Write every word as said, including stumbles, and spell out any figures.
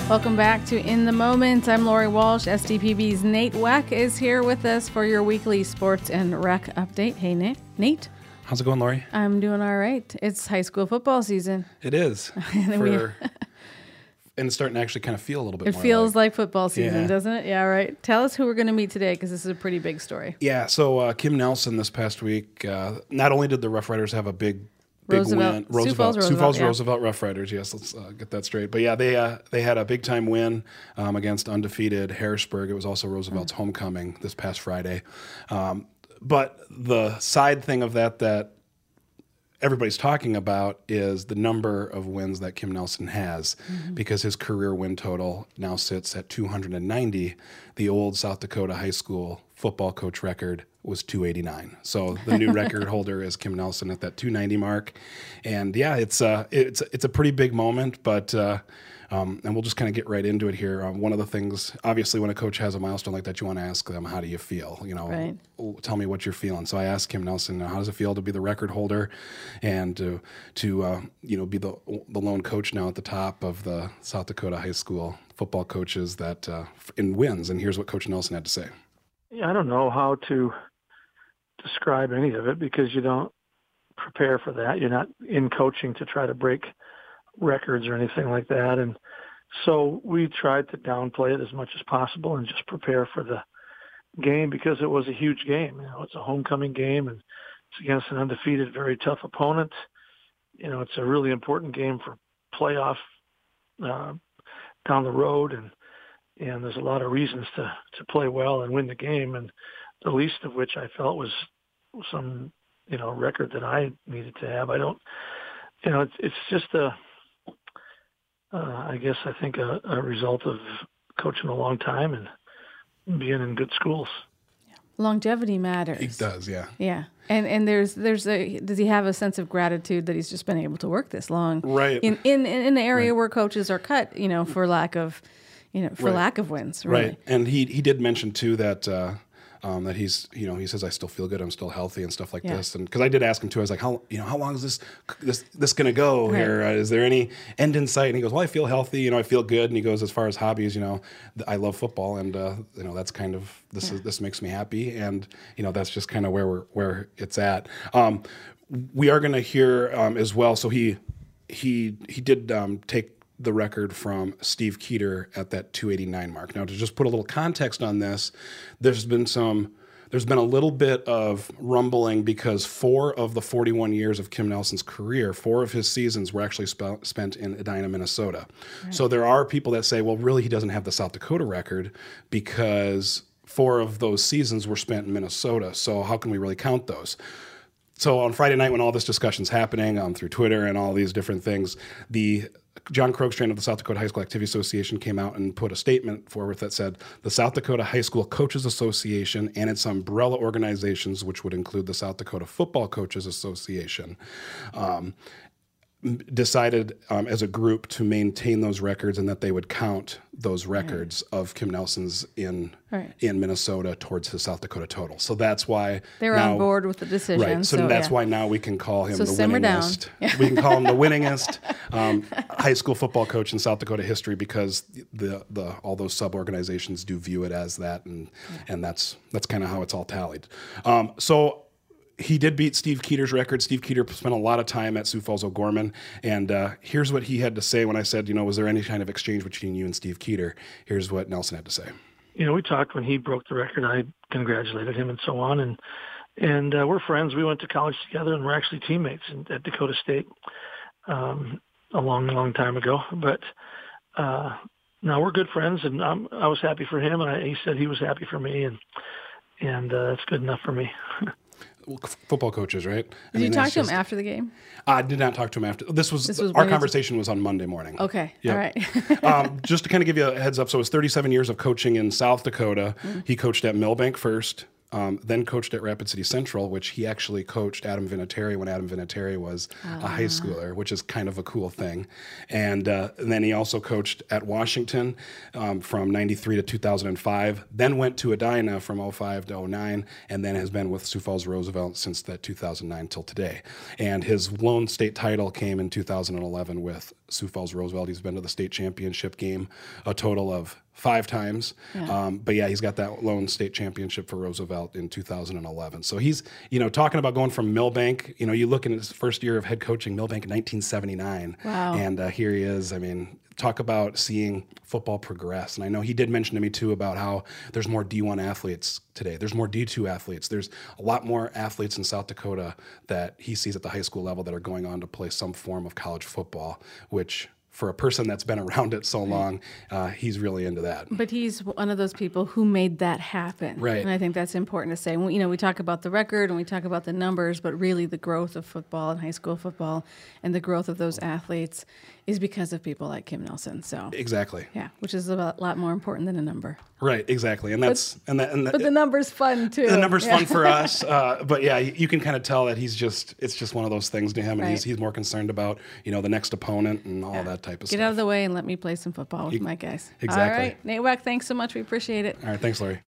Welcome back to In the Moment. I'm Lori Walsh. S D P B's Nate Weck is here with us for your weekly sports and rec update. Hey, Nate. Nate? How's it going, Lori? I'm doing all right. It's high school football season. It is. and, we, for, and it's starting to actually kind of feel a little bit it more feels like, like football season, yeah. doesn't it? Yeah, right. Tell us who we're going to meet today, because this is a pretty big story. Yeah, so uh, Kim Nelson this past week, uh, not only did the Rough Riders have a big Big Roosevelt. win. Roosevelt. Sioux Falls Roosevelt, Sioux Falls yeah. Roosevelt Rough Riders. Yes, let's uh, get that straight. But yeah, they uh, they had a big time win um, against undefeated Harrisburg. It was also Roosevelt's mm. homecoming this past Friday. Um, but the side thing of that that everybody's talking about is the number of wins that Kim Nelson has, mm-hmm. because his career win total now sits at two hundred ninety. The old South Dakota high school football coach record was two eighty-nine. So the new record holder is Kim Nelson at that two ninety mark. And yeah, it's uh, it's it's a pretty big moment, but uh, um, and we'll just kind of get right into it here. Um, one of the things, obviously, when a coach has a milestone like that, you want to ask them, how do you feel? You know, right. Tell me what you're feeling. So I asked Kim Nelson, how does it feel to be the record holder and to, to uh, you know, be the the lone coach now at the top of the South Dakota high school football coaches that uh, in wins? And here's what Coach Nelson had to say. Yeah, I don't know how to describe any of it, because you don't prepare for that. You're not in coaching to try to break records or anything like that. And so we tried to downplay it as much as possible and just prepare for the game, because it was a huge game. You know, it's a homecoming game, and it's against an undefeated, very tough opponent. You know, it's a really important game for playoff uh, down the road, and and there's a lot of reasons to, to play well and win the game, and the least of which I felt was some, you know, record that I needed to have. I don't, you know, it's it's just a, uh, I guess I think a, a result of coaching a long time and being in good schools. Longevity matters. It does, yeah. Yeah. And and there's there's a does he have a sense of gratitude that he's just been able to work this long? Right. In in in an area right. where coaches are cut, you know, for lack of you know, for right. lack of wins. Really. Right. And he he did mention too that uh, um, that he's, you know, he says, I still feel good, I'm still healthy and stuff like yeah. this. And because I did ask him too, I was like, how, you know, how long is this this this going to go right. here? Uh, is there any end in sight? And he goes, well, I feel healthy, you know, I feel good. And he goes, as far as hobbies, you know, I love football, and uh, you know, that's kind of this yeah. is this makes me happy, and you know, that's just kind of where we're where it's at. Um, we are going to hear um, as well. So he he he did um, take the record from Steve Keeter at that two eighty-nine mark. Now, to just put a little context on this, there's been some, there's been a little bit of rumbling, because four of the forty-one years of Kim Nelson's career, four of his seasons were actually sp- spent in Edina, Minnesota. Right. So there are people that say, well, really, he doesn't have the South Dakota record, because four of those seasons were spent in Minnesota. So how can we really count those? So on Friday night, when all this discussion's happening um, through Twitter and all these different things, the John Krogstrand of the South Dakota High School Activity Association came out and put a statement forward that said, the South Dakota High School Coaches Association and its umbrella organizations, which would include the South Dakota Football Coaches Association, um, decided um, as a group to maintain those records, and that they would count those records right. of Kim Nelson's in right. in Minnesota towards his South Dakota total. So that's why they were now, on board with the decision. Right. So, so that's yeah. why now we can call him so the simmer winningest. Down. We can call him the winningest um, high school football coach in South Dakota history, because the the all those sub organizations do view it as that, and yeah. and that's that's kind of how it's all tallied. Um, so. He did beat Steve Keeter's record. Steve Keeter spent a lot of time at Sioux Falls O'Gorman, and uh, here's what he had to say when I said, you know, was there any kind of exchange between you and Steve Keeter? Here's what Nelson had to say. You know, we talked when he broke the record. I congratulated him and so on, and and uh, we're friends. We went to college together, and we're actually teammates in, at Dakota State um, a long, long time ago. But uh, now we're good friends, and I'm, I was happy for him, and I, he said he was happy for me, and and uh, that's good enough for me. Football coaches, right? Did I mean, you talk to just, him after the game? I did not talk to him after. This was, this was our conversation was on Monday morning. Okay, yep. all right. um, just to kind of give you a heds up, so it was thirty-seven years of coaching in South Dakota. Mm. He coached at Millbank first, um, then coached at Rapid City Central, which he actually coached Adam Vinatieri when Adam Vinatieri was uh. a high schooler, which is kind of a cool thing. And, uh, and then he also coached at Washington um, from ninety-three to two thousand five, then went to Edina from oh five to oh nine, and then has been with Sioux Falls Roosevelt since that two thousand nine till today. And his lone state title came in two thousand eleven with Sioux Falls Roosevelt. He's been to the state championship game a total of five times. Yeah. Um, but yeah, he's got that lone state championship for Roosevelt in two thousand eleven. So he's, you know, talking about going from Millbank, you know, you look in his first year of head coaching, Millbank in nineteen seventy-nine. Wow. And uh, here he is. I mean, talk about seeing football progress. And I know he did mention to me too about how there's more D one athletes today. There's more D two athletes. There's a lot more athletes in South Dakota that he sees at the high school level that are going on to play some form of college football, which for a person that's been around it so long, uh, he's really into that. But he's one of those people who made that happen. Right. And I think that's important to say. When, you know, we talk about the record and we talk about the numbers, but really the growth of football and high school football and the growth of those athletes is because of people like Kim Nelson. So exactly. Yeah, which is a lot more important than a number. Right, exactly, and that's but, and that. And that, but the number's fun too. The number's yeah. fun for us, uh, but yeah, you, you can kind of tell that he's just it's just one of those things to him, and right. he's he's more concerned about you know the next opponent and all yeah. that type of Get stuff. Get out of the way and let me play some football with you, my guys. Exactly. All right, Nate Weck, thanks so much. We appreciate it. All right, thanks, Larry.